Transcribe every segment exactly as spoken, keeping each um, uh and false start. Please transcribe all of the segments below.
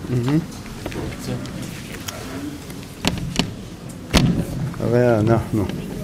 הרי אנחנו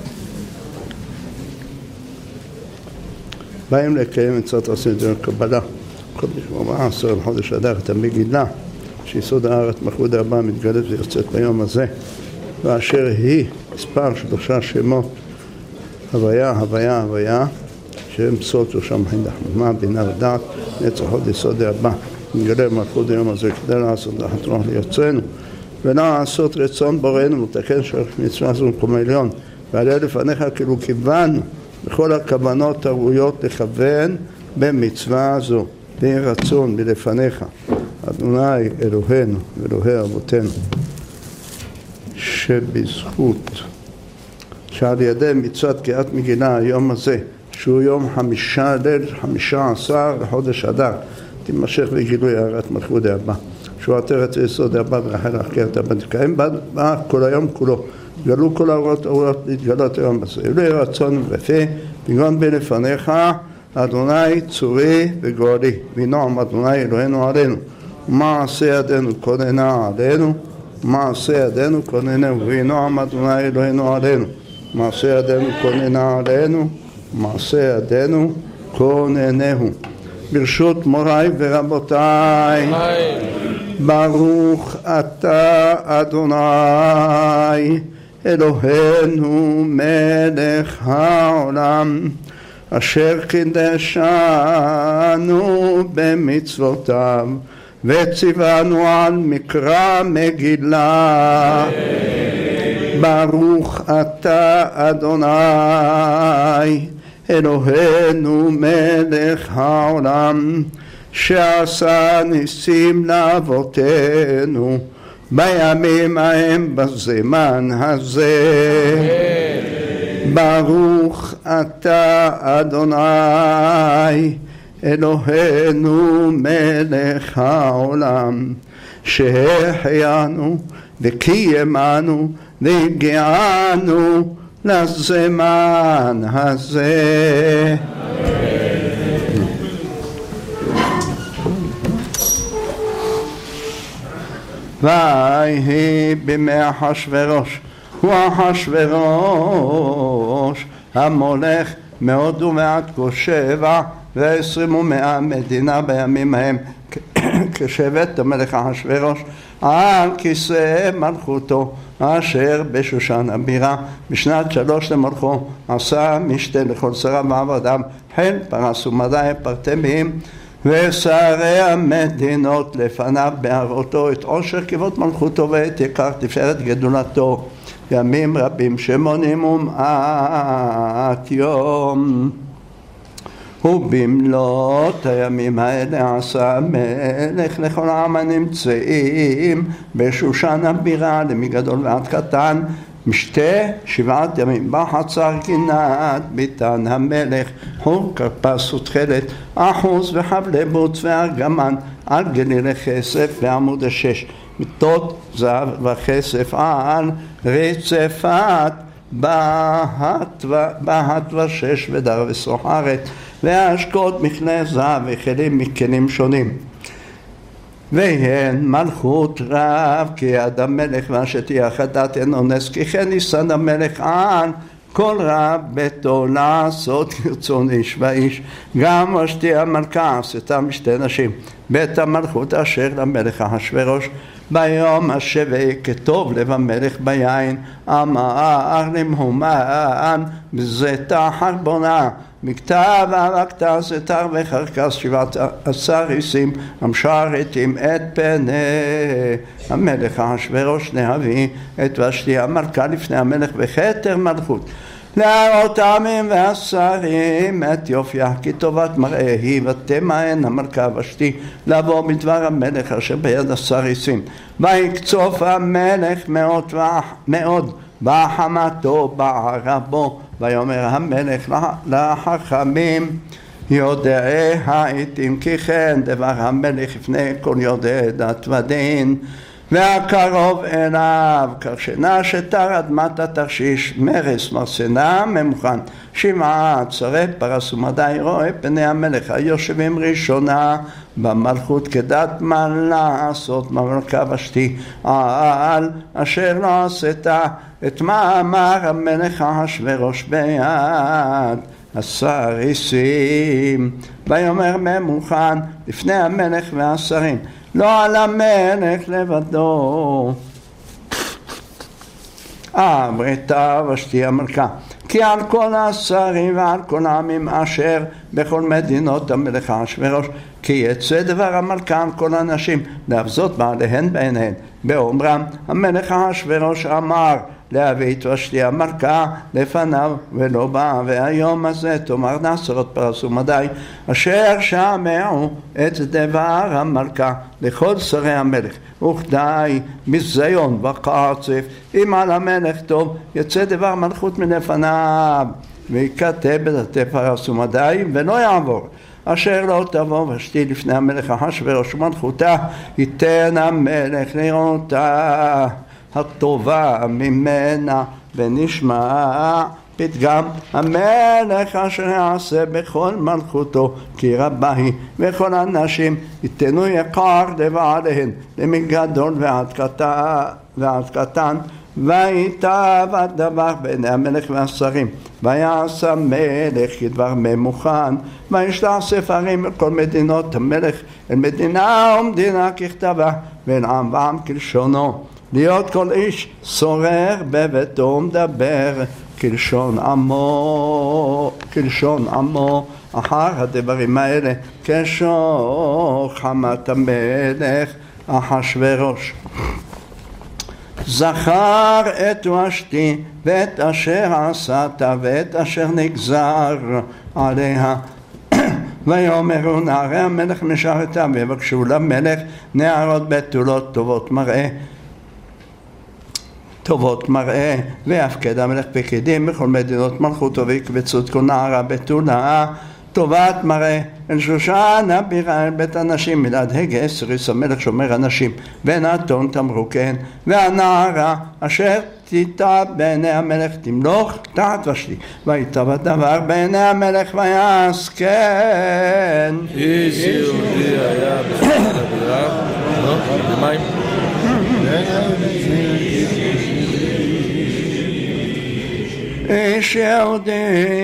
באים לקיים מצוות עושים דיון קבלה חודש ארבעה עשר לחודש אדר את המגילה שיסוד הארץ מלכות דרבה מתגלית ויוצאת ביום הזה ואשר היא מספר שלושה שמות הוויה, הוויה, הוויה שהם סוד ושם חינדחממה, בינה ודעת נצח עוד יסוד דרבה מתגלה מלכות היום הזה כדי לעשות לחת רוח ליוצאנו ולעשות רצון בוראנו לתקן של מצווה זו מקום העליון ועליה לפניך כאילו כיוונו בכל הכוונות הראויות לכוון במצווה זו די רצון מלפניך אדוני אלוהינו ואלוהי אבותינו שבזכות שעל ידי מצוות קריאת מגילה היום הזה שהוא יום חמישה ליל חמישה עשר לחודש אדר תימשך בגילוי הארת מלכות דרבה שהוא עטרת ויסוד דרבה ורחל החקר דרבה תקיים בה כל היום כולו גלו כל האורות האורות להתגלות היום הזה אלוהי רצון ופה בגון בלפניך אדוני צורי וגואלי ונועם אדוני אלוהינו עלינו מעשה ידינו כוננה עלינו מעשה ידינו כוננהו ונועם אדוני אלוהינו עלינו מעשה ידינו כוננה עלינו מעשה ידינו כוננהו ברשות מוריי ורבותיי ברוך אתה אדוני אלוהינו מלך העולם אשר קידשנו במצוותיו וציוונו על מקרא מגילה ברוך אתה אדוני אלוהינו מלך העולם שעשה ניסים לאבותינו בימים ההם בזמן הזה ברוך אתה אדוני אלוהינו מלך העולם שהחיינו וקיימנו והגיענו לזמן הזה ויהי בימי אחשוורוש הוא אחשוורוש המולך מאוד ומעט כשבע ועשרים ומאה מדינה בימים ההם כשבט המלך אחשוורוש על כיסא מלכותו אשר בשושן הבירה בשנת שלוש למלכו עשה משתה לכל שריו ועבדיו חיל פרס ומדי פרטמים ושרי המדינות לפניו בהראותו את עושר כבוד מלכותו ואת יקר תפארת גדולתו ימים רבים שמונים ומעט יום ובמלאת הימים האלה עשה מלך לכל העם הנמצאים בשושן הבירה למגדול ועד קטן משתה שבעת ימים בחצר גינת ביתן המלך חור כרפס ותכלת אחוז וחבלי בוץ וארגמן על גלילי כסף ועמוד השש מיטות זהב וכסף על רצפת בהת, בהת ושש ודר וסוחרת והשקות מכלי זהב וכלים מכלים שונים והן מלכות רב כי יד המלך והשתייה חדת אינו נס כי כן ניסן המלך על כל רב ביתו לעשות כרצון איש ואיש גם ושתי המלכה עשתה משתי נשים בית המלכות אשר למלך אחשוורוש ביום השביעי כטוב לב המלך ביין אמר למהומן בזיתה חרבונה מכתב אבקת זתר וחרקס שבעת עשר איסים המשרתים את פני המלך אחשוורוש להביא את ושתי המלכה לפני המלך בכתר מלכות להראות העמים והשרים את יופיה כי טובת מראה היא ותמאן המלכה ושתי לבוא מדבר המלך אשר ביד עשר איסים ויקצוף המלך מאוד מאוד בחמתו בערבו ויאמר המלך לחכמים יודעי העתים כי כן דבר המלך לפני כל יודעי דת ודין והקרוב אליו, כרשנה שתר אדמת התרשיש, מרס מרסנה ממוכן, שבעה צרי פרס ומדי רואה פני המלך היושבים ראשונה במלכות כדת מה לעשות מלכה ושתי על אשר לא עשתה את מה אמר המלך אחשוורוש ביד הסריסים. ויאמר ממוכן לפני המלך והשרים, לא על המלך לבדו אמרתה ושתי המלכה, כי על כל השרים ועל כל העמים אשר בכל מדינות המלך אחשוורוש, כי יצא דבר המלכה על כל הנשים להבזות בעליהן בעיניהן, באומרם המלך אחשוורוש אמר להביא את ושתי המלכה לפניו ולא בא, והיום הזה תאמר עשרות פרס ומדי אשר שמעו את דבר המלכה לכל שרי המלך, וכדי ביזיון וקצף אם על המלך טוב יצא דבר מלכות מלפניו, ויקטע בדתי פרס ומדי ולא יעבור. אשר לא תבוא ושתי לפני המלך אחשוורוש ומלכותה, ייתן המלך לראותה הטובה ממנה ונשמע פתגם המלך אשר יעשה בכל מלכותו כי רבה היא, וכל הנשים ייתנו יקר לבעליהן למגדול ועד קטן, ועד קטן ויטב הדבר בעיני המלך והשרים, ויעשה המלך כדבר ממוכן, וישלח ספרים בכל מדינות המלך אל מדינה ומדינה ככתבה ואל עם ועם כלשונו, להיות כל איש שורר בביתו ומדבר כלשון עמו, כלשון עמו אחר הדברים האלה כשוך חמת המלך אחשוורוש. זכר את ושתי ואת אשר עשת ואת אשר נגזר עליה ויאמרו נערי המלך משרתם ויבקשו למלך נערות בתולות טובות מראה טובות מראה, ויפקד המלך פקידים בכל מדינות מלכותו ויקבצו את כל נערה בתולה טובת מראה אל שושן הבירה אל בית הנשים מלעד הגה סריס המלך שומר הנשים ונתון תמרוקן, והנערה אשר תיטב בעיני המלך תמלוך תחת ושתי, ויטב הדבר בעיני המלך ויעסקן. איש יהודי היה בחלק הבירה במים איש יהודי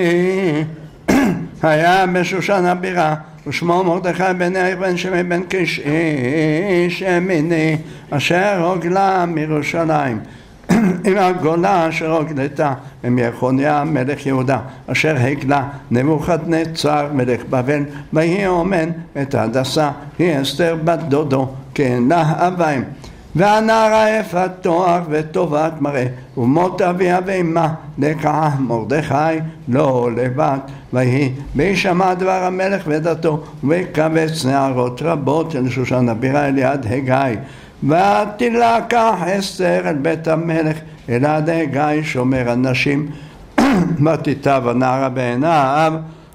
היה בשושן הבירה ושמו מרדכי בן יאיר בן שמעי בן קיש איש ימיני אשר הוגלה מירושלים עם הגולה אשר הוגלתה מיחוניה מלך יהודה אשר הגלה נבוכדנצר מלך בבל, ויהי אומן את הדסה היא אסתר בת דודו כן לה אביים, והנערה יפת תואר וטובת מראה ומות אביה ואמה לקחה מרדכי לא לבד, ויהי וישמע דבר המלך ודתו ויקבץ נערות רבות אל שושן הבירה אל יד הגיא, ותלקח אסתר אל בית המלך אל יד הגיא שומר הנשים ותיטב הנערה בעיניו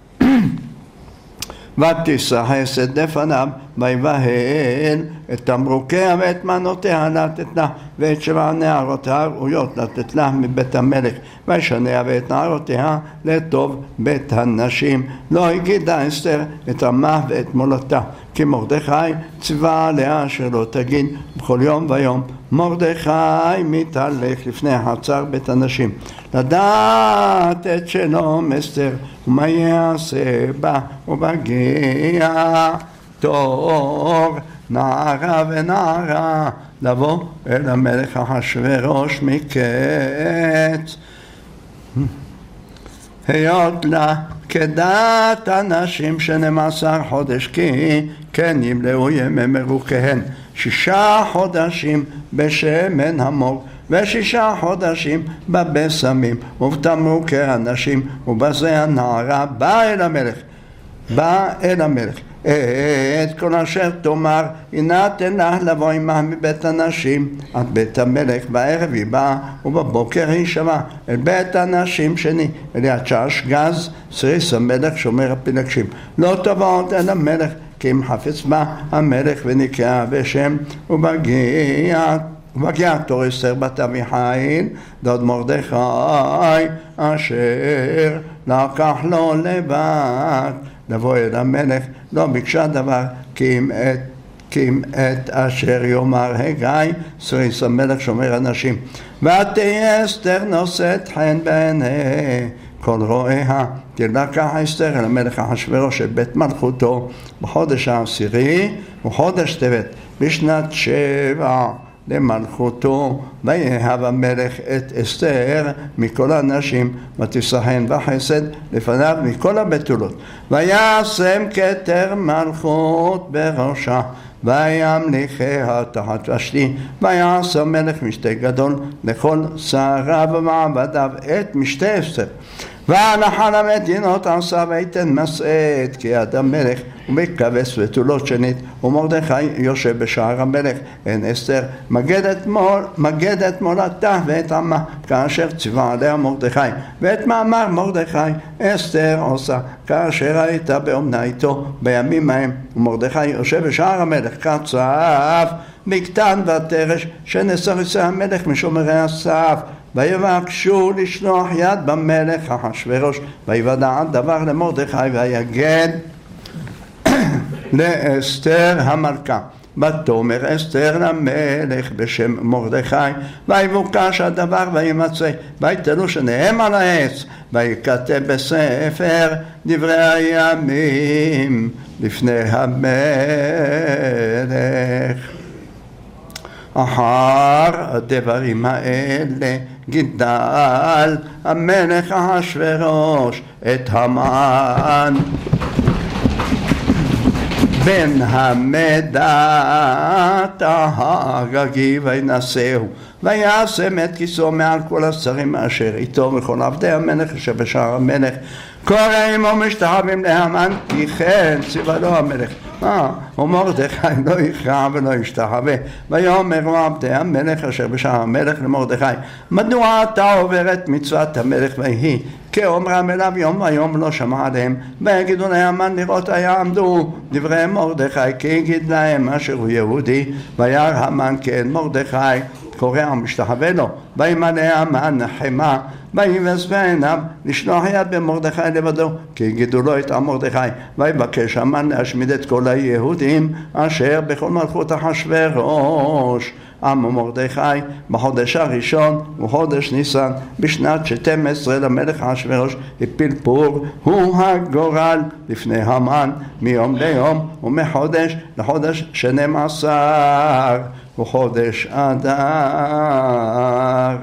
ותיסחס את לפניו ויבהל את תמרוקיה ואת מנותיה לתת לה ואת שבע נערותיה ראויות לתת לה מבית המלך, וישניה ואת נערותיה לטוב בית הנשים. לא הגידה אסתר את עמה ואת מולדתה, כי מרדכי ציווה עליה אשר לא תגיד בכל יום ויום מרדכי מתהלך לפני חצר בית הנשים, לדעת את שלום אסתר ומה יעשה בה, ובגיע תור נערה ונערה לבוא אל המלך אחשוורוש מקץ, היות לה כדעת הנשים שנים עשר חודש, כי כן ימלאו ימי מרוקיהן שישה חודשים בשמן המור ושישה חודשים בבשמים ובתמרוקי הנשים, ובזה הנערה באה אל המלך באה אל המלך את כל אשר תאמר הנה תן לה לבוא עמה מבית הנשים עד בית המלך, בערב היא באה ובבוקר היא שבה אל בית הנשים שני אל יד שעש גז סריס המלך שומר הפילגשים. לא תבוא עוד אל המלך כי אם חפץ בה המלך ונקרא בשם ובגיע ובגיע תור אסתר בת אביחיל דוד מרדכי אשר לקח לו לבד לבוא אל המלך, לא ביקשה דבר כי אם את כי אם את אשר יאמר הגיא סריס המלך שומר אנשים ותהיה אסתר נושאת חן בעיני כל רואיה. תלקח אסתר אל המלך אחשוורוש את בית מלכותו בחודש העשירי וחודש טבת בשנת שבע למלכותו, ויאהב המלך את אסתר מכל הנשים ותשחן בחסד לפניו מכל הבתולות וישם כתר מלכות בראשה וימליכיה תחת ושתי ויעש המלך משתה גדול לכל שריו ומעבדיו את משתה אסתר והלך על המדינות עשה ויתן מסעת כי יד המלך ומכבש ותולות שנית ומרדכי יושב בשער המלך אין אסתר מגדת מול מגדת מולדתה ואת עמה כאשר ציווה עליה מרדכי ואת מאמר מרדכי אסתר עושה כאשר הייתה באומנה איתו בימים ההם ומרדכי יושב בשער המלך כצף בקטן ותרש שנסריסי המלך משומרי הסף ויבקשו לשלוח יד במלך אחשוורוש ויוודע דבר למרדכי ויגד לאסתר המלכה ותאמר אסתר למלך בשם מרדכי ויבוקש הדבר וימצא ויתלו שניהם על העץ וייכתב בספר דברי הימים לפני המלך. אחר הדברים האלה גידל המלך אחשוורוש את המן בן המדת האגגי וינשאהו וישם את כיסו מעל כל השרים אשר איתו וכל עבדי המלך שבשער המלך קוראים ומשתחווים להמן כי כן ציווה לו המלך. אה, ומרדכי לא יכרע ולא ישתחווה ויאמרו עבדי המלך אשר בשער המלך למרדכי מדוע אתה עובר את מצוות המלך ויהי כאומרם אליו יום ויום לא שמע עליהם ויגידו להמן לראות יעמדו דברי מרדכי כי יגיד להם אשר הוא יהודי וירא המן כן מרדכי קורא ומשתחווה לו וימלא המן נחמה ויבס בעיניו לשלוח יד במרדכי לבדו כי יגידו לו את מרדכי ויבקש המן להשמיד את כל היהודים אשר בכל מלכות אחשוורוש. עם מרדכי בחודש הראשון וחודש ניסן בשנת שתים עשרה למלך אחשוורוש הפיל פור הוא הגורל לפני המן מיום ליום ומחודש לחודש שנים עשר וחודש אדר.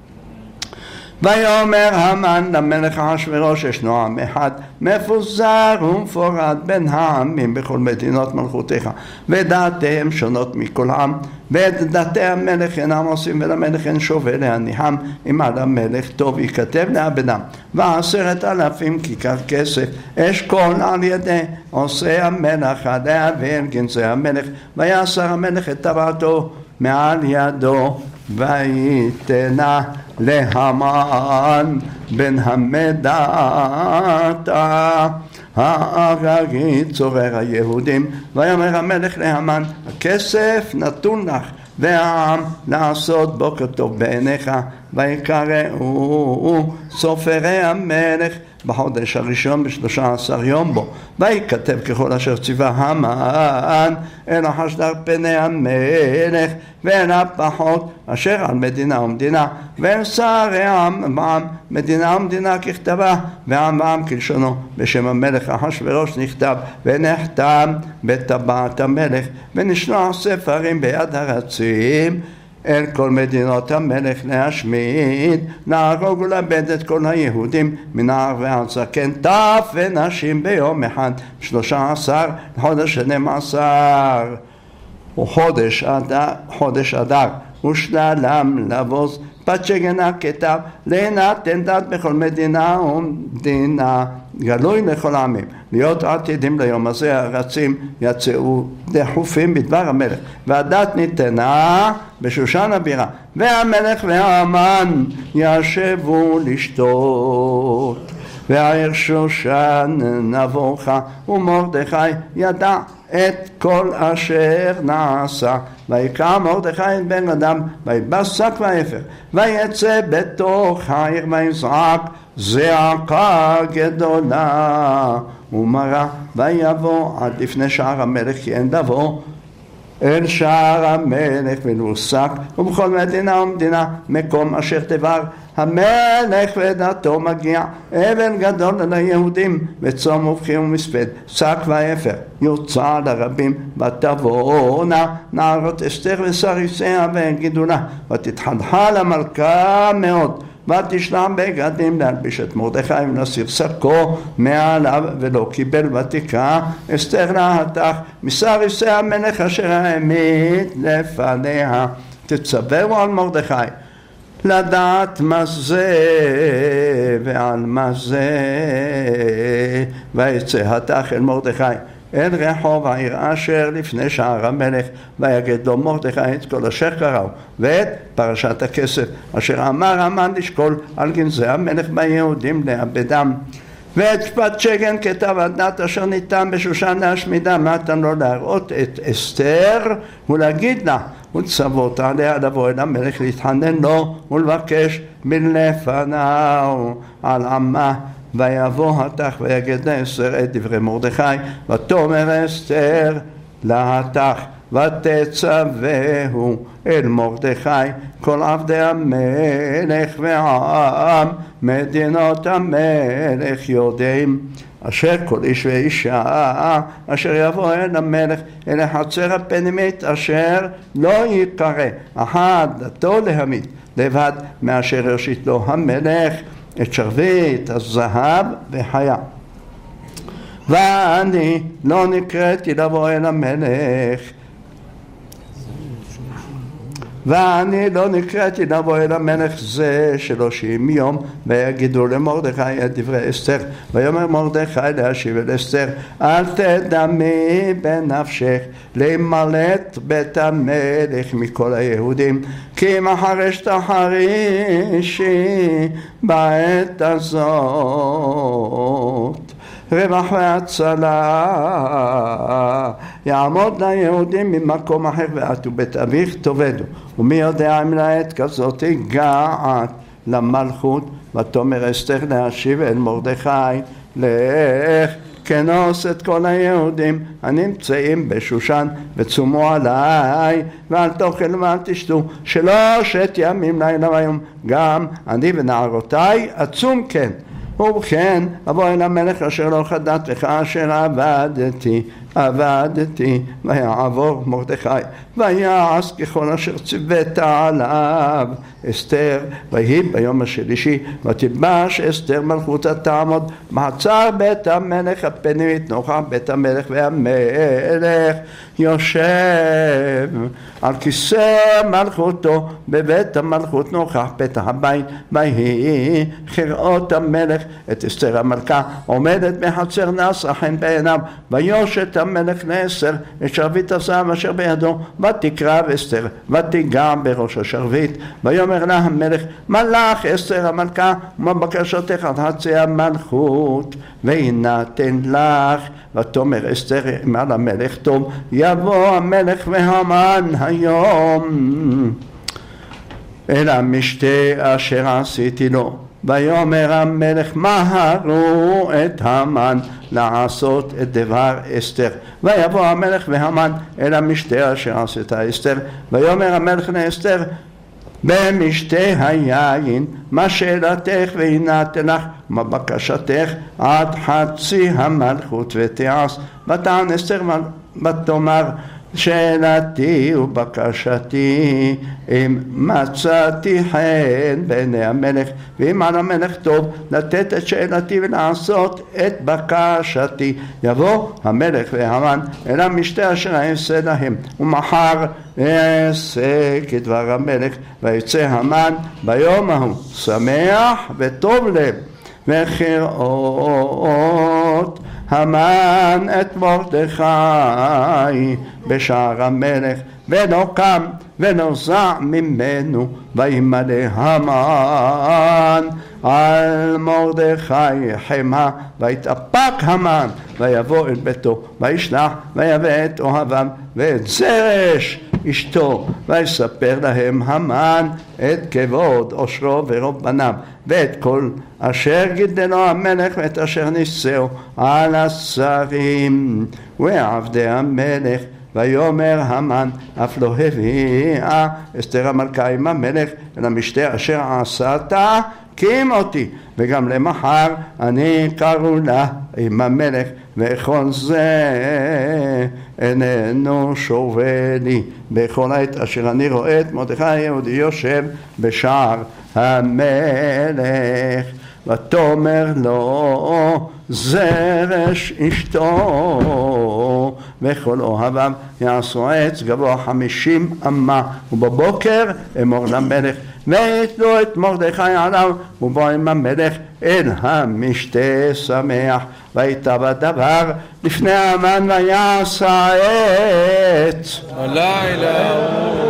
ויאמר המן למלך אחשוורוש ישנו עם אחד מפוזר ומפורד בין העמים בכל מדינות מלכותך ודעתיהם שונות מכל עם ואת דעתי המלך אינם עושים ולמלך אין שווה להניחם אם על המלך טוב ייכתב לעבדם ועשרת אלפים כיכר כסף אשכול על ידי עושה המלך להעביר גנזי המלך ויעשר המלך את טבעתו מעל ידו ויתנה להמן בן המדת האגגי צורר היהודים ויאמר המלך להמן הכסף נתון לך והעם לעשות בוקר טוב בעיניך ויקראו סופרי המלך בחודש הראשון בשלושה עשר יום בו ויקטב ככל אשר ציווה המן אל החשדר פני המלך ואל הפחות אשר על מדינה ומדינה ואל שרי עם ועם מדינה ומדינה ככתבה ועם ועם כלשונו בשם המלך אחשוורוש נכתב ונחתם בטבעת המלך ונשלח ספרים ביד הרצים אל כל מדינות המלך להשמיד להרוג ולאבד את כל היהודים מנער ועד זקן טף ונשים ביום אחד שלושה עשר לחודש שנים עשר וחודש אדר חודש אדר ושללם לבוז בת שגנה כתב להינתן דת בכל מדינה ומדינה גלוי לכל העמים להיות עתידים ליום הזה הרצים יצאו דחופים בדבר המלך והדת ניתנה בשושן הבירה והמלך והמן ישבו לשתות והעיר שושן נבוכה ומרדכי ידע את כל אשר נעשה. ויקרא מרדכי את בן אדם, ויבש שק ואפר, ויצא בתוך העיר ויזעק זעקה גדולה ומרה, ויבוא עד לפני שער המלך, כי אין לבוא אל שער המלך ולוסק, ובכל מדינה ומדינה מקום אשר דבר המלך ודתו מגיע אבל גדול על היהודים וצום ובכי ומספד, שק ואפר יוצא לרבים, ותבואנה נערות אסתר וסריסיה ויגידו לה, ותתחלחל המלכה מאוד, ותשלח בגדים להלביש את מרדכי ולהסיר שקו מעליו, ולא קיבל, ותקרא אסתר להטח מסריסי המלך אשר העמיד לפניה. תצווהו על מרדכי לדעת מה זה ועל מה זה. ויצא הטח אל מרדכי אל רחוב העיר אשר לפני שער המלך, ויגד לו מרדכי את כל אשר קראו ואת פרשת הכסף אשר אמר המן לשקול על גנזי המלך ביהודים לאבדם, ואת שפת שגן כתב הדת אשר ניתן בשושן להשמידה, נתן לו להראות את אסתר ולהגיד לה, וצוות עליה לבוא אל המלך להתחנן לו ולבקש מלפניו על עמה. ויבוא הטח ויגד לאסתר את דברי מרדכי, ותאמר אסתר להטח, ותצווהו אל מרדכי כל עבדי המלך והעם מדינות המלך יודעים, אשר כל איש ואישה אשר יבוא אל המלך אל החצר הפנימית אשר לא יקרא אחד דתו להמית לבד מאשר יושיט לו המלך את שרביט הזהב וחיה. ואני לא נקראתי לבוא אל המלך ואני לא נקראתי לבוא אל המלך זה שלושים יום. ויגידו למרדכי את דברי אסתר, ויאמר מרדכי להשיב אל אסתר, אל תדמי בנפשך להימלט בית המלך מכל היהודים, כי מחר אשתחרישי בעת הזאת רווח והצלה יעמוד ליהודים ממקום אחר, ואתו בית אביך תאבדו, ומי יודע אם לעת כזאת הגעת למלכות. ותאמר אסתר להשיב אל מרדכי, לך כנוס את כל היהודים הנמצאים בשושן וצומו עליי, ואל תאכלו ואל תשתו שלושת ימים לילה ויום, גם אני ונערותיי עצום כן. ובכן אבוא אל המלך אשר לא חדת לך אשר עבדתי עבדתי. ויעבור מרדכי ויעש ככל אשר ציווית עליו אסתר. ויהי ביום השלישי ותלבש אסתר מלכותה תעמוד בחצר בית המלך הפנימית נוכח בית המלך, והמלך יושב על כיסא מלכותו בבית המלכות נוכח פתח הבית. ויהי כראות המלך את אסתר המלכה עומדת בחצר נשא חן בעיניו, ויושת המלך לאסתר את שרביט הזהב אשר בידו, ותקרב אסתר ותיגע בראש השרביט. ויאמר לה המלך, מה לך אסתר המלכה, ומה בקשתך עד חצי המלכות ויינתן לך. ותאמר אסתר מעל המלך, טוב יבוא המלך והמן היום אל המשתה אשר עשיתי לו. ויאמר המלך, מהרו את המן לעשות את דבר אסתר. ויבוא המלך והמן אל המשתה אשר עשתה אסתר. ויאמר המלך לאסתר, במשתה היין מה שאלתך ויינתן לך, מה בקשתך עד חצי המלכות ותעש. ותען אסתר ותאמר, שאלתי ובקשתי אם מצאתי חן בעיני המלך, ואם על המלך טוב לתת את שאלתי ולעשות את בקשתי. יבוא המלך והמן אל המשתה אשר אעשה להם, ומחר אעשה כדבר המלך. ויצא המן ביום ההוא שמח וטוב לב, וכראות המן את מרדכי בשער המלך, ולא קם ונוזע ממנו, וימלא המן על מרדכי חמה, ויתאפק המן, ויבוא אל ביתו, וישלח ויבא את אוהביו ואת זרש אשתו, ויספר להם המן את כבוד עושרו ורוב בניו, ואת כל אשר גידלו המלך, ואת אשר נישאו על השרים ועבדי המלך. ויאמר המן, אף לא הביאה אסתר המלכה עם המלך אל המשתה אשר עשת קים אותי, וגם למחר אני קראו לה עם המלך, וכל זה איננו שווה לי בכל עת אשר אני רואה את מרדכי היהודי יושב בשער המלך. ותאמר לו זרש אשתו וכל אוהביו יעשו עץ גבוה חמישים אמה, ובבוקר אמור למלך, ויתלו את מרדכי עליו, ובוא עם המלך אל המשתה שמח. ויטב הדבר לפני המן ויעשה עץ הלילה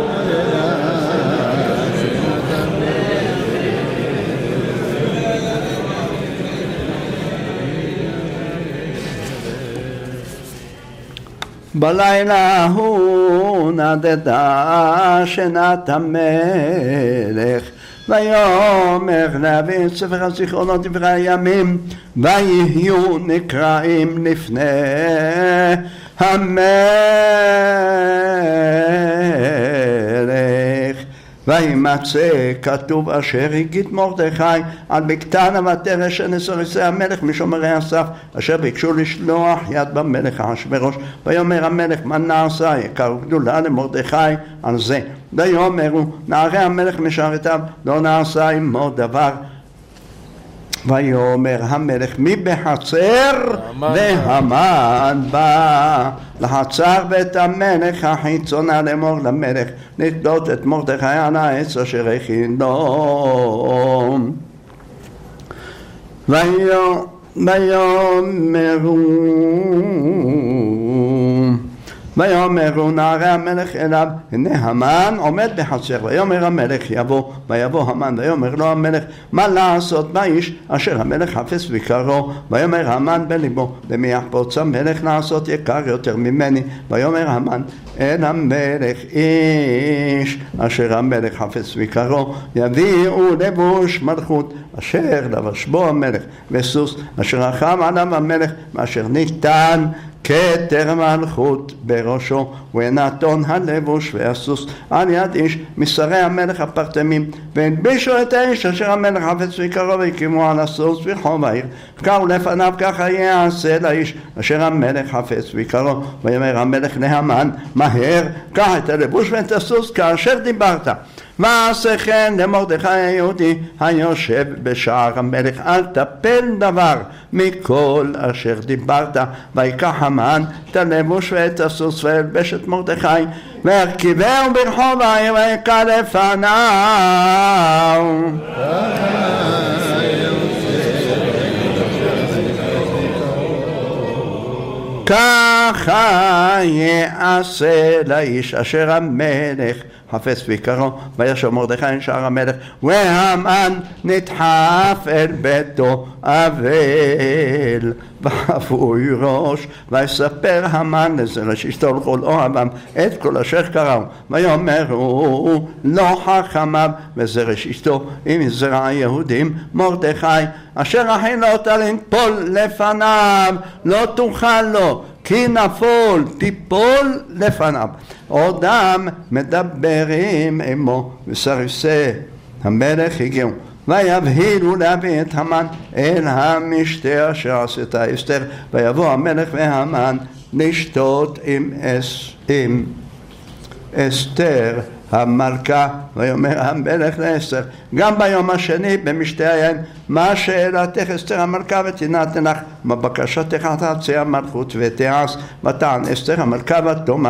בלילה הוא נדדה שנת המלך, ויאמר להביא את ספר הזיכרונות דברי הימים, ויהיו נקראים לפני המלך. וימצא כתוב אשר הגיד מרדכי על בקתנה ותרש שנשריסי המלך משומרי הסף, אשר ביקשו לשלוח יד במלך אחשוורוש. ויאמר המלך, מה נעשה? יקר גדולה למרדכי על זה. ויאמרו נערי המלך משרתיו, לא נעשה עמו דבר. ויאמר המלך, מי בחצר? והמן בא לחצר בית המלך החיצונה לאמור למלך, לתלות את מרדכי על העץ אשר הכין לו. ויאמרו ויאמרו נערי המלך אליו, הנה המן עומד בחצר. ויאמר המלך יבוא, ויבוא המן, ויאמר לו המלך, מה לעשות באיש אשר המלך חפץ ביקרו? ויאמר המן בליבו, למי יחפוץ המלך לעשות יקר יותר ממני? ויאמר המן אל המלך, איש אשר המלך חפץ ביקרו יביאו לבוש מלכות אשר לבש בו המלך, וסוס אשר רחם עליו המלך, מאשר ניתן כתר מלכות בראשו, ונתון הלבוש והסוס על יד איש משרי המלך הפרטמים, והלבישו את האיש אשר המלך חפץ ביקרו, והקימו על הסוס ברחוב העיר. וקראו לפניו, ככה יעשה לאיש אשר המלך חפץ ביקרו. ויאמר המלך להמן, מהר קח את הלבוש ואת הסוס כאשר דיברת. ועשה כן למרדכי היהודי היושב בשער המלך, אל תפל דבר מכל אשר דיברת. ויקח המן את הלבוש ואת הסוס, וילבש את מרדכי, והרכיבהו ברחוב העיר, ויקרא לפניו. ככה יעשה לאיש אשר המלך חפץ ביקרו. וישוב מרדכי אל שער המלך, והמן נדחף אל ביתו אבל וחפוי ראש. ויספר המן לזרש אשתו לכל אוהביו את כל אשר קראו. ויאמרו לא חכמיו וזרש אשתו עם זרע היהודים, מרדכי אשר החילת לנפול לפניו לא תוכל לו, כי נפול תיפול לפניו. עודם מדברים עמו, וסריסי המלך הגיעו, ויבהילו להביא את המן אל המשתה אשר עשתה אסתר. ויבוא המלך והמן לשתות עם, אס, עם אסתר המלכה. ויאמר המלך לאסתר, גם ביום השני במשתה היין, מה שאלתך אסתר המלכה ותינתן לך, מה בקשתך תעשה המלכות ותעש. ותען אסתר המלכה ותאמר,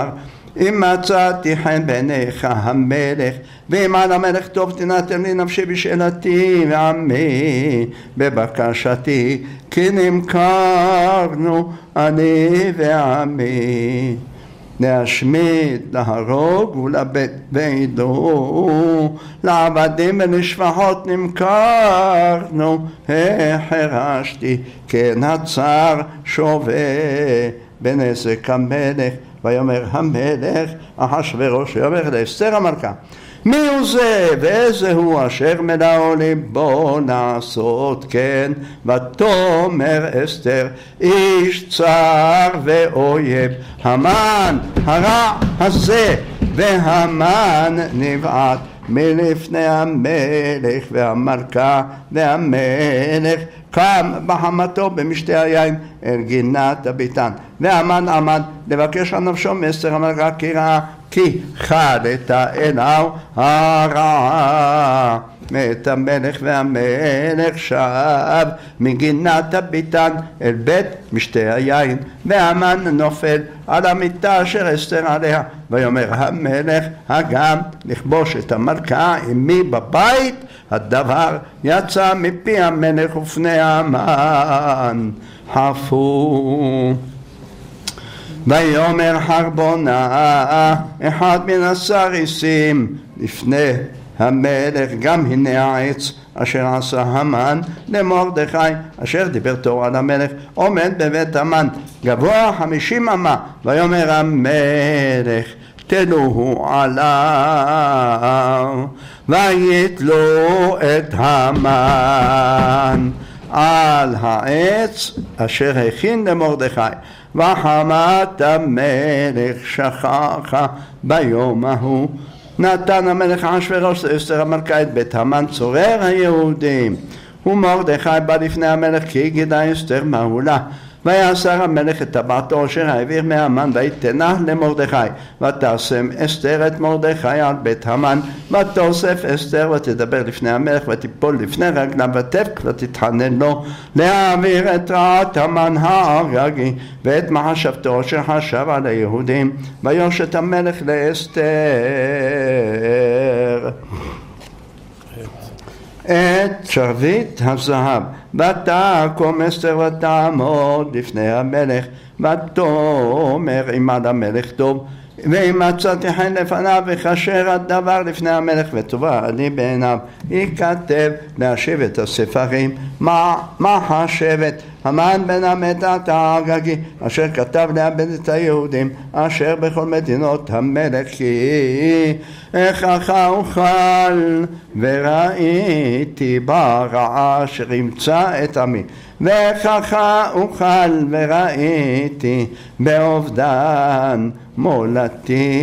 אם מצאתי חן בעיניך המלך, ואם על המלך טוב תנתן לי נפשי בשאלתי ועמי בבקשתי, כי נמכרנו אני ועמי. להשמיד, להרוג ולבית בידו, לעבדים ולשפחות נמכרנו, החרשתי, כן הצר שווה בנזק המלך. ויאמר המלך אחשוורוש, ויאמר לאסתר המלכה, מי הוא זה ואיזה הוא אשר מלאו ליבו לעשות כן? ותאמר אסתר, איש צר ואויב, המן הרע הזה, והמן נבעט מלפני המלך, והמלכה והמלך קם בחמתו במשתה היין אל גינת הביתן. והמן עמד לבקש על נפשו מאסתר המלכה, כי ראה כי חלתה אליו הרעה מאת המלך, והמלך שב מגינת הביתן אל בית משתה היין, והמן נופל על המיטה אשר אסתר עליה. ויאמר המלך, הגם לכבוש את המלכה עמי בבית? הדבר יצא מפי המלך ופני המן חפו. ויאמר חרבונה אחד מן הסריסים לפני המלך, גם הנה העץ אשר עשה המן למרדכי, אשר דיבר תורה על המלך, עומד בבית המן גבוה חמישים אמה. ויאמר המלך, תלוהו עליו, ויתלו את המן על העץ אשר הכין למרדכי. וחמת המלך שכחה ביום ההוא. נתן המלך אחשוורוש לאסתר המלכה את בית המן צורר היהודים, ומרדכי בא לפני המלך כי הגידה אסתר מהו לה. ויאסר המלך את טבעתו אשר העביר מהמן, ויתנה למרדכי. ותשם אסתר את מרדכי על בית המן, ותוסף אסתר ותדבר לפני המלך, ותיפול לפני רגליו ותבך ותתחנן לו להעביר את רעת המן האגגי ואת מחשבתו אשר חשב על היהודים. ויושת המלך לאסתר את שרביט הזהב, ותקום אסתר ותעמוד לפני המלך, ותאמר עמד המלך טוב, ואם מצאתי חן לפניו וכשר הדבר לפני המלך וטובה לי בעיניו, ייכתב להשיב את הספרים. מה, מה חשבת המן בן המתת האגגי אשר כתב לאבד את היהודים אשר בכל מדינות המלך, כי איכך אוכל וראיתי ברעה אשר ימצא את עמי, ואיכך אוכל וראיתי באובדן מולדתי.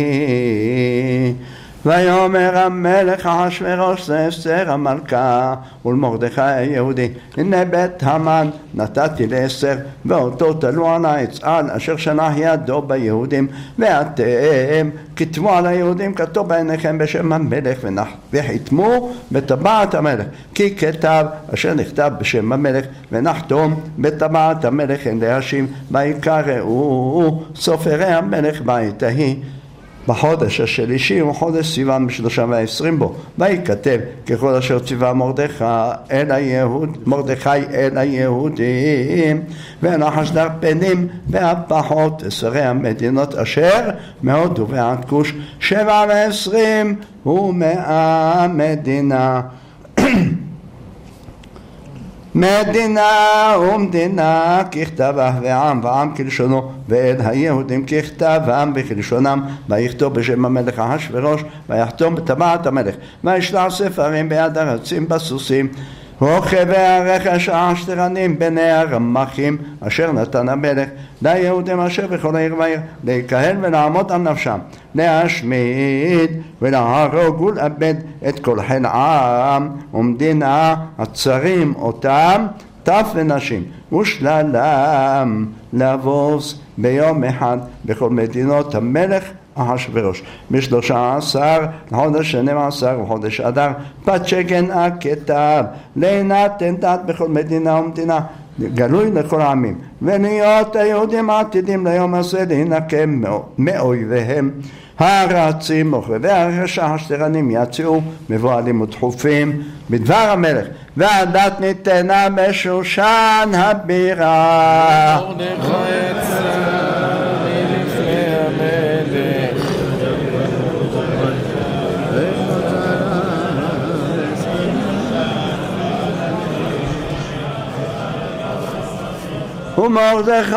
ויאמר המלך אחשוורוש לאסתר המלכה ולמרדכי היהודי, הנה בית המן נתתי לאסתר, ואותו תלו על העץ על אשר שלח ידו ביהודים, ואתם כתבו על היהודים כתוב בעיניכם בשם המלך, וחיתמו בטבעת המלך, כי כתב אשר נכתב בשם המלך, ונחתום בטבעת המלך אין להשיב. ויקראו סופרי המלך בעת ההיא בחודש השלישי וחודש סיוון בשלושה ועשרים בו, ויכתב ככל אשר ציווה מרדכי אל היהוד מרדכי אל היהודים, ונחש דרפנים והפחות שרי המדינות אשר מהודו ועד כוש, שבע ועשרים ומאה מדינה מדינה ומדינה ככתבה, ועם ועם כלשונו, ואל היהודים ככתבם וכלשונם. ויכתוב בשם המלך אחשוורוש, ויחתום בטבעת המלך, וישלח ספרים ביד הרצים בסוסים רוכבי הרכש העשתרנים בני הרמחים אשר נתן המלך ליהודים אשר בכל העיר והעיר, להיקהל ולעמוד על נפשם, להשמיד ולהרוג ולאבד את כל חיל העם ומדינה הצרים אותם טף ונשים, ושללם לבוז ביום אחד בכל מדינות המלך אחשוורוש. בשלושה עשר לחודש שנים עשר וחודש אדר פת שכן הכתב להינתן דת בכל מדינה ומדינה, גלוי לכל העמים, ונהיות היהודים עתידים ליום הזה להינקם מאויביהם הרצים מחריבי הרשע השטרנים יצאו מבועלים ודחופים בדבר המלך, והדת ניתנה בשושן הבירה. ומרדכי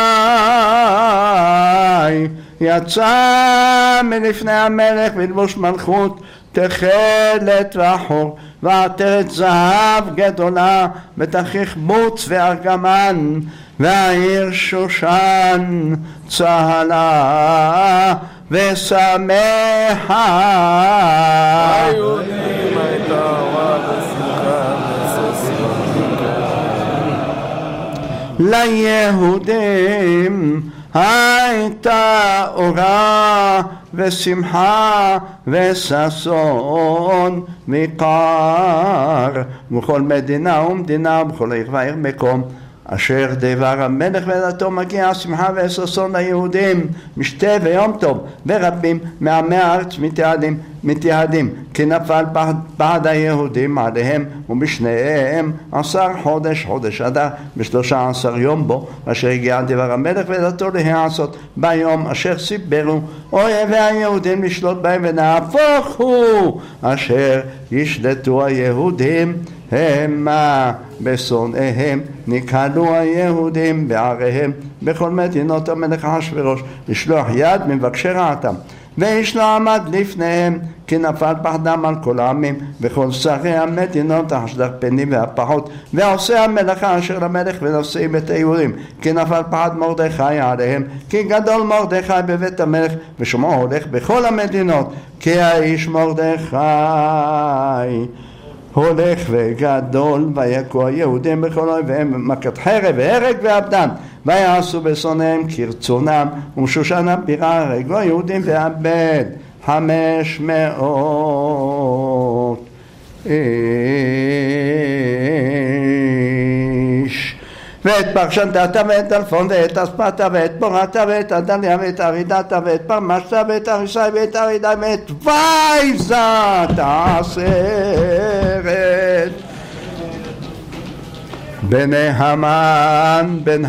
יצא מלפני המלך בלבוש מלכות תכלת וחור ועטרת זהב גדולה ותכריך בוץ וארגמן, והעיר שושן צהלה ושמחה. היהודים הייתה אורה ושמחה ליהודים הייתה אורה ושמחה וששון ויקר בכל מדינה ומדינה ובכל עיר ועיר מקום אשר דבר המלך ודתו מגיע שמחה וששון ליהודים משתה ויום טוב, ורבים מעמי הארץ מתייעדים מתייעדים כי נפל פחד היהודים עליהם, ובשניהם עשר חודש חודש אדר בשלושה עשר יום בו אשר הגיע דבר המלך ודתו להיעשות ביום אשר סיברו אויבי היהודים לשלוט בהם, ונהפוך הוא אשר ישלטו היהודים המה בשונאיהם, נקהלו היהודים בעריהם בכל מדינות המלך אחשוורוש לשלוח יד מבקשי רעתם, ואיש לא עמד לפניהם כי נפל פחדם על כל העמים וכל שרי המדינות השדרפנים והפחות, ועושה המלאכה אשר למלך ונושאים את היהודים כי נפל פחד מרדכי עליהם, כי גדול מרדכי בבית המלך ושמו הולך בכל המדינות, כי האיש מרדכי הולך וגדול, ויקעו היהודים בכל אויביהם מכת חרב והרג ואבדן, ויעשו בשונאיהם כרצונם, ומשושן הבירה הרגו היהודים ואבד חמש מאות איש. ואת פרשנתתה ואת אלפון ואת אספתה ואת פורתה ואת עדליה ואת ארידתה ואת פרמשתה ואת אריסי ואת ארידה ואת וייזת העשרת בני המן בן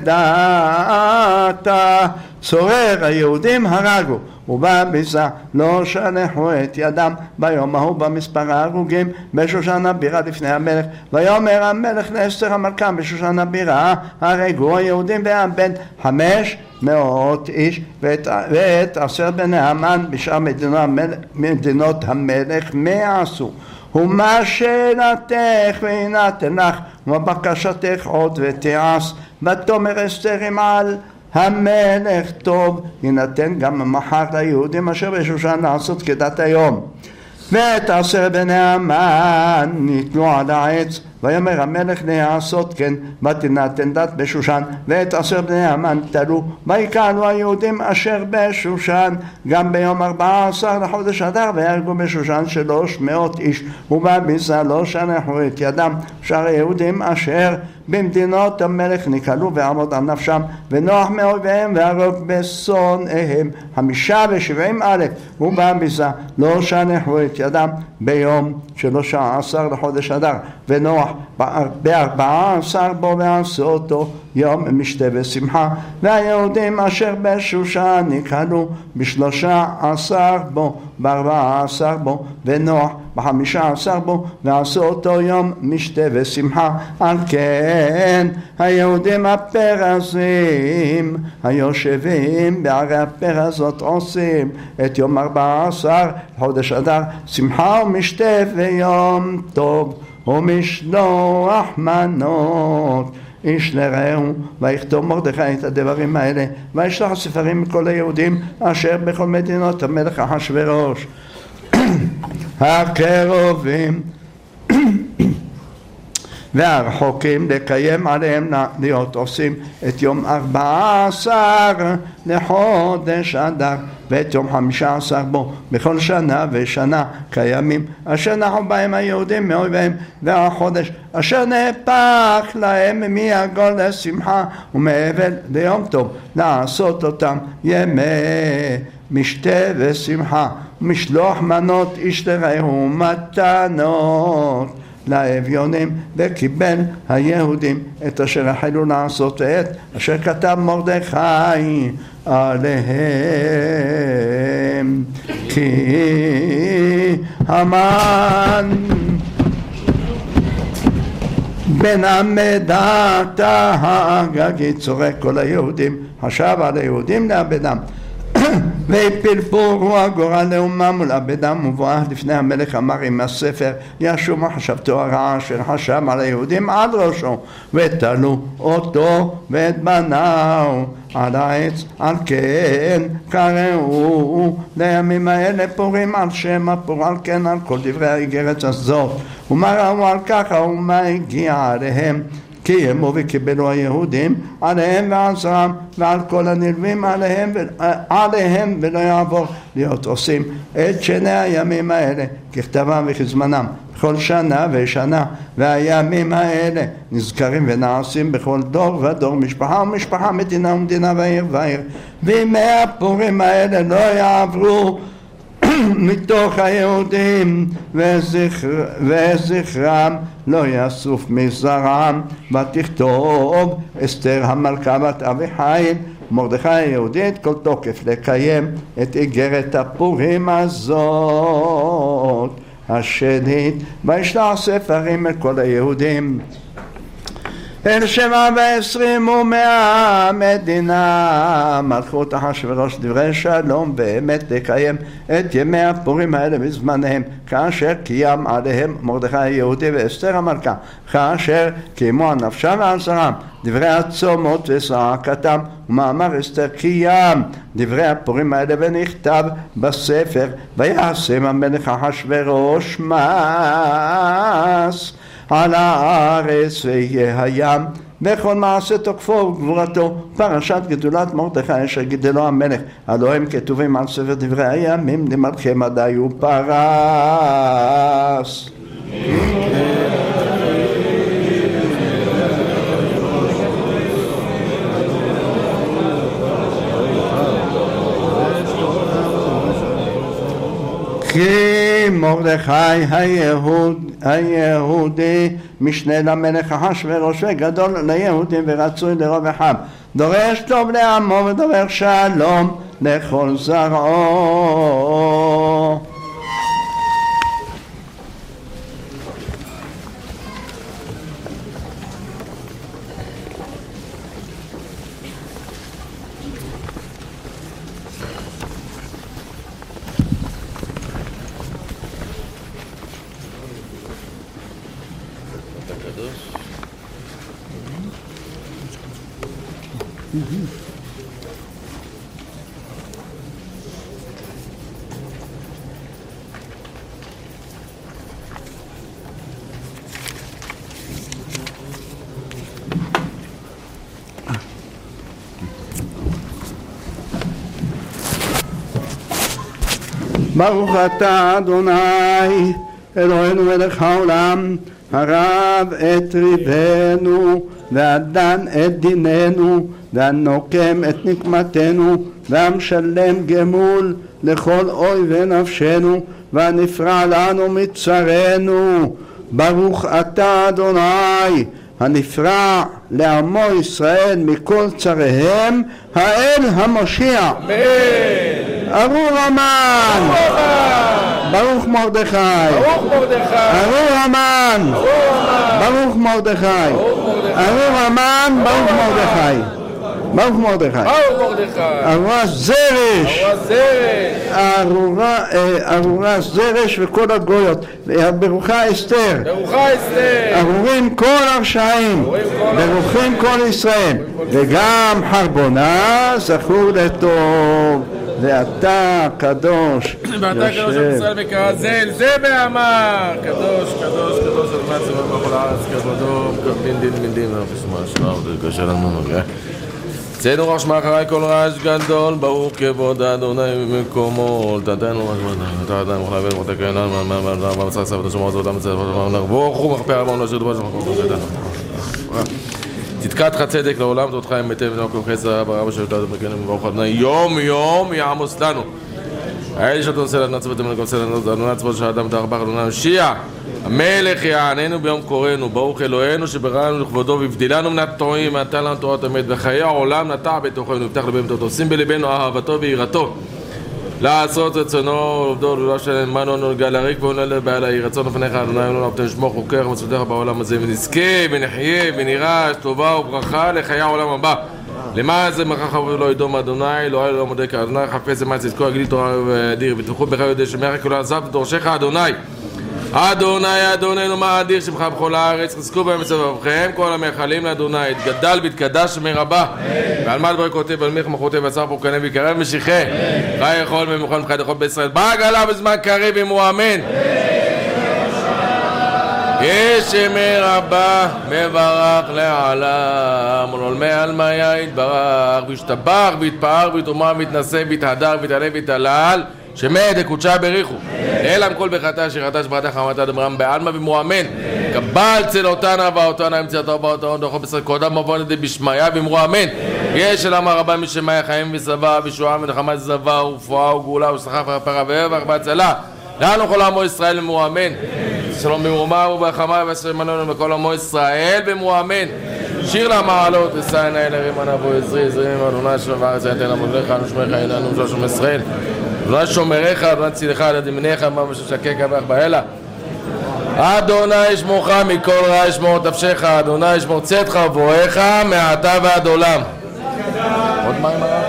המדתה צורר היהודים הרגו, ובביזה לא שלחו את ידם ביום ההוא במספר ההרוגים בשושן הבירה לפני המלך. ויאמר המלך לאסתר המלכה בשושן הבירה הרגו היהודים ואבד חמש מאות איש, ואת, ואת עשר בני המן בשאר מדינות המלך מה עשו. ומה שאלתך ויינתן לך ובקשתך עוד ותעש. ותאמר אסתר על המלך טוב יינתן גם מחר ליהודים אשר בשושן לעשות כדת היום. ואת עשר בני המן ניתנו על העץ, ויאמר המלך לעשות כן, ותינתן דת בשושן. ואת עשר בני המן תלו, ויקהלו היהודים אשר בשושן גם ביום ארבע עשר לחודש אדר, והרגו בשושן שלוש מאות איש, ובביזה לא שלחו את ידם שאר היהודים אשר במדינות המלך נקהלו ועמוד על נפשם, ונוח מאויביהם והרוג בשונאיהם חמישה ושבעים אלף, ובביזה לא שלחו את ידם ביום שלושה עשר לחודש אדר, ונוח בארבעה עשר בו ועשו אותו יום משתה ושמחה. והיהודים אשר בשושן נקהלו בשלושה עשר בו בארבעה עשר בו, ונוח בחמישה עשר בו ועשו אותו יום משתה ושמחה. על כן היהודים הפרזים היושבים בערי הפרזות עושים את יום ארבעה עשר חודש אדר שמחה ומשתה ויום טוב ומשלוח מנות איש לרעהו. ויכתוב מרדכי את הדברים האלה וישלח ספרים מכל היהודים אשר בכל מדינות המלך אחשוורוש הקרובים והרחוקים לקיים עליהם להיות עושים את יום ארבע עשר לחודש אדר ואת יום חמישה עשר בו בכל שנה ושנה כימים אשר נחו בהם היהודים מאויביהם, והחודש אשר נהפך להם מיגון לשמחה ומאבל ליום טוב לעשות אותם ימי משתה ושמחה ומשלוח מנות איש לרעהו מתנות לאביונים, וקיבל היהודים את אשר החלו לעשות ואת אשר כתב מרדכי עליהם, כי המן בן עמדת האגגית צורק כל היהודים, חשב על היהודים לאבדם והפיל פורו הגורל לאומם ולאבדם, ובואה לפני המלך אמר עם הספר ישוב מחשבתו הרעה אשר חשב על היהודים על ראשו, ותלו אותו ואת בניו על העץ. על כן קראו לימים האלה פורים על שם הפור, על כן על כל דברי האיגרת הזאת, ומה ראו על ככה ומה הגיע עליהם, כי הם וקיבלו היהודים עליהם ועל זרם ועל כל הנלווים עליהם, עליהם ולא יעבור להיות עושים את שני הימים האלה ככתבם וכזמנם בכל שנה ושנה, והימים האלה נזכרים ונעשים בכל דור ודור, משפחה ומשפחה, מדינה ומדינה ועיר ועיר, וימי הפורים האלה לא יעברו מתוך היהודים, וזכר, וזכרם לא יאסוף מזרעם. ותכתוב אסתר המלכה בת אביחיל מרדכי היהודית כל תוקף לקיים את איגרת הפורים הזאת השנית, וישלח ספרים אל כל היהודים אל שבע ועשרים ומאה מדינה מלכות אחשוורוש דברי שלום ואמת לקיים את ימי הפורים האלה בזמניהם, כאשר קיים עליהם מרדכי היהודי ואסתר המלכה, כאשר קיימו על נפשם ועל זרעם דברי הצומות וזעקתם, ומאמר אסתר קיים דברי הפורים האלה ונכתב בספר. ויעשם המלך אחשוורוש מס על הארץ ויהיה הים בכל מעשה תוקפו וגבורתו, פרשת גדולת מרדכי אשר גידלו המלך, הלא הם כתובים על ספר דברי הימים למלכי מדי ופרס. כי מרדכי היהוד, היהודי משנה למלך אחשוורוש וגדול ליהודים ורצוי לרוב אחיו, דורש טוב לעמו ודובר שלום לכל זרעו. ברוך אתה אדוני אלוהינו מלך העולם, הרב את ריבנו והדן את דיננו והנוקם את נקמתנו והמשלם גמול לכל אויבי נפשנו והנפרע לנו מצרנו. ברוך אתה אדוני הנפרע לעמו ישראל מכל צריהם, האל המושיע. ארור המן, ברוך מרדכי, ארור המן, ברוך מרדכי, ארור המן, ברוך מרדכי, ברוך מרדכי, ארורה זרש, ארורה זרש וכל הגויות, ברוכה אסתר, ארורים כל הרשעים, ברוכים כל ישראל, וגם חרבונה זכור לטוב. ואתה קדוש ואתה קדוש על ישראל וקרזל, זה באמר קדוש, קדוש, קדוש על מה צבא בכל הארץ כבודו, דין דין דין דין בשמה שלנו, זה קשה לנו נוגע צאנו ראש מאחרי כל רעש גדול, ברוך כבוד אדוני במקומו, תתנו מה שבודנו, אתה אדם יכול להבין מותק עינן, מה מה מה מצא סבתו שמו הזאת, מצא סבתו, ברוך הוא מחפר המון לשיר דבר שמקום צדקתך צדק לעולם, תותך עם היטב ונקום חסר, ברמה של תת ומקנים וברוך אדוני, יום יום יעמוס לנו. האל שאתה עושה לנו נצבתם ונקום עושה לנו, אדוני נצבות שהאדם תרבח אדוני משיע. המלך יעננו ביום קוראנו, ברוך אלוהינו שבראנו לכבודו והבדילנו מן הטועים, ונתן לנו תורת אמת, וחיי העולם נטע בתוכנו, נפתח לבהמתו, שים בלבנו אהבתו ויראתו. לעשות רצונו, עובדו, ולא שלם, מנו נוגע להריק ועונה בעל העיר, רצון לפניך, אדוני, לא נפתח לשמור חוקך ומצוותיך בעולם הזה, ונזכה ונחיה ונירש טובה וברכה לחיי העולם הבא. למען זה מרחך ולא ידום אדוני, לא היה לו מודה כאדוני, חפש למען צדקו, הגדיל תורה ואדיר, ותלכו בך יהודי שמך כולה עזב ודורשך אדוני. אדוני, אדוננו מה אדיר שמך בכל הארץ, חזקו בהם בסבבכם, כל המייחלים לאדוני, התגדל והתקדש מרבה, ועל מה דבר כותב, על מיך מחותי ועצר פורקנה ויקרב משיחי, חי יכול ומוכן מחד יכול בישראל, בעגלה בזמן קריב אם הוא אמן. יש מרבה מברך לעולם, ולעולמי עלמיה יתברך, וישתבח ויתפאר ויתרומם ויתנשא ויתהדר ויתעלה ויתהלל, שמד הקודשה בריחו אלם כל בחטא שירתה שבראתה חמתה דמרם בעלמא ומואמן קבל צלותנה ואותנה אמצעתה ובאותנה דוחו בסר קודם מבואנה די בשמיה ומואמן יש אלמה רבה משמיה חיים וסבא ושועה ונחמה זבה ורפואה וגאולה ושכחה ופרה ואבח והצלה לנו כל עמו ישראל ומואמן שלום במרומה ובחמה ובשמנון וכל עמו ישראל ומואמן שיר למעלות וסעין האלה רימן אבו עזרי עזרי ממדונה שלום וארץ היתן המודלך אנו שמריך איננו שלושם ישראל אדוני שומריך, אדוני צילך, אדוני מניך, מה משקק אבך באלה אדוני ישמורך מכל רע ישמור תפשך, אדוני ישמור צאתך ובואך מעתה ועד עולם. עוד מים הרב?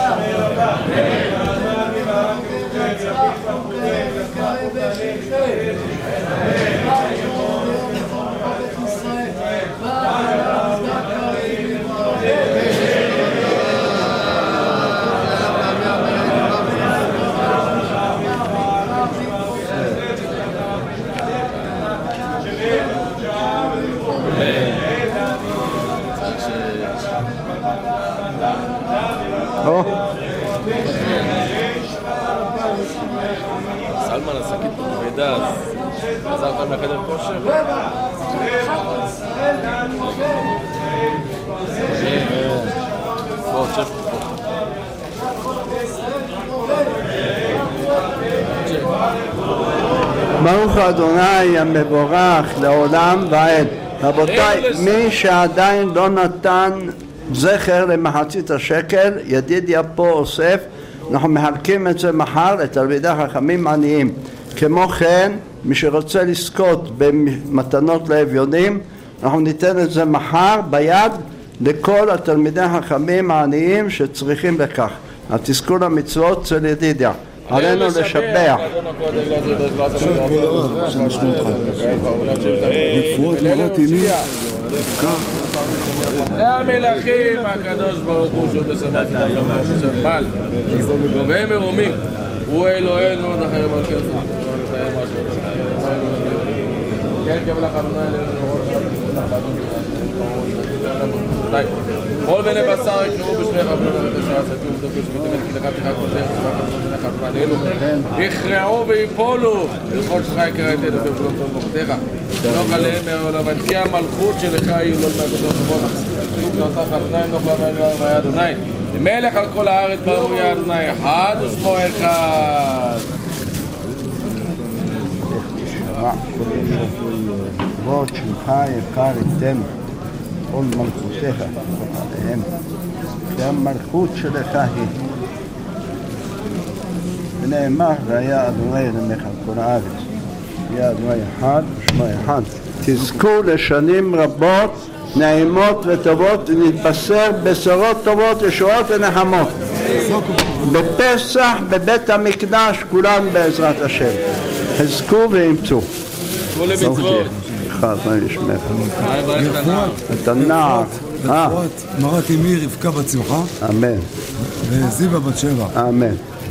סלמן עסקית מידע, עזרת מהחדר כושר? בוא, תשב פה. ברוך אדוני המבורך לעולם ועד. רבותיי, מי שעדיין לא נתן זכר למחצית השקל, ידידיה פה אוסף, אנחנו מחלקים את זה מחר לתלמידי חכמים עניים. כמו כן, מי שרוצה לזכות במתנות לאביונים, אנחנו ניתן את זה מחר ביד לכל התלמידי החכמים העניים שצריכים לכך. אז תזכו למצוות של ידידיה. עלינו לשבח. המלכים הקדוש ברוך הוא שהוא בשבת שמל והם מרומים הוא אלוהינו עוד אחר מלכי עושה כן קבל החלונה כל בני בשר יקראו בשמי חבלונה ותשעה סתיו ודוקו שבתמת כי לך תחת כותב שבאת בני חבלונה נלו יכרעו ויפולו לכל שלך יקרא את אלו ובלום טוב מוכתך נוח עליהם מעולמתי המלכות שלך יהיו לא מהגדול ובונה שוב נעשה חבלונה נוחה מהנוער והיה אדוני מלך על כל הארץ ברור יא אדוני אחד ושמו אחד כבוד שמך יקר איתם כל מלכותך עליהם שהמלכות שלך היא ונאמר והיה אדוני למך על כל הארץ היה אדוני אחד ושמו אחד תזכו לשנים רבות נעימות וטובות ונתבשר בשורות טובות ישועות ונחמות בפסח בבית המקדש כולם בעזרת השם חזקו ואמצו אחד מה ישמח את הנער מרת אמי רבקה בת שמחה אמן וזיווה בת שבע אמן